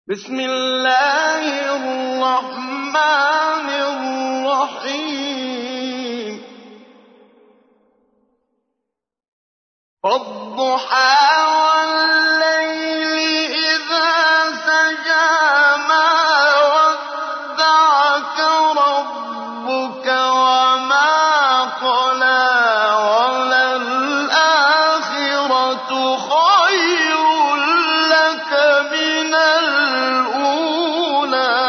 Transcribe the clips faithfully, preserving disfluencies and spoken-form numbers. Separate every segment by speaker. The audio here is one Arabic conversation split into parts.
Speaker 1: بسم الله الرحمن الرحيم والضحى والليل إذا سجى ما ودعك ربك وما قلى وللآخرة خير لك من الأولى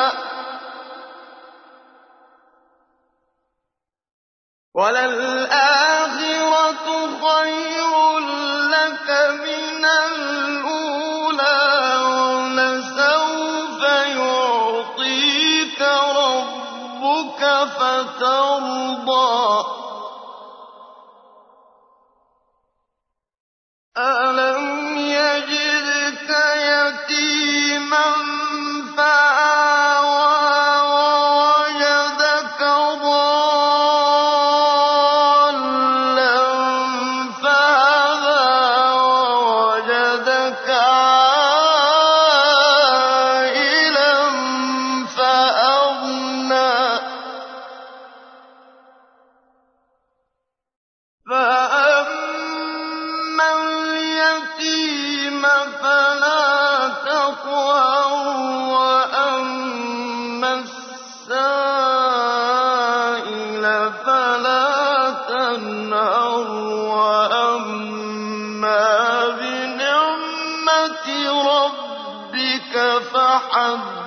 Speaker 1: وللآخرة خير لك من الأولى ولسوف يعطيك ربك فترضى ألم يجدك يتيما فآوى ووجدك ضالا فهدى ووجدك عائلا فأغنى فأما اليتيم فلا تقهر وأما السائل فلا تنهر وأما بنعمة ربك فحدث